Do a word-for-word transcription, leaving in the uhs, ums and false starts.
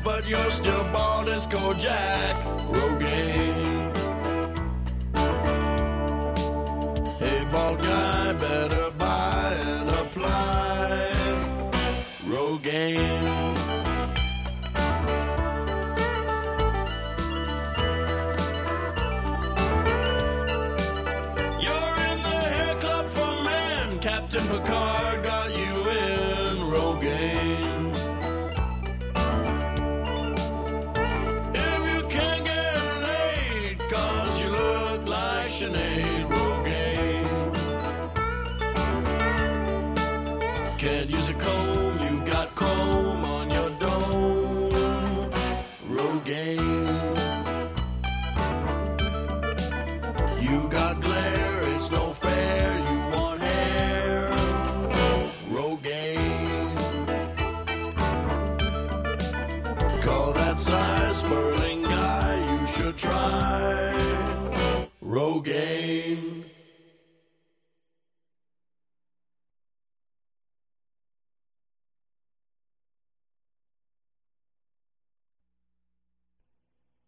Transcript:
but you're still bald as Kojak. Rogaine. Hey, bald guy, better buy and apply Rogaine. You're in the hair club for men. Captain Picard got you in Rogaine. If you can't get laid, cause you look like Sinead, Rogaine. Can't use a comb, you've got chrome on your dome, Rogaine. You got glare, it's no fair, you want hair, Rogaine. Call that size, Sperling guy, you should try Rogaine.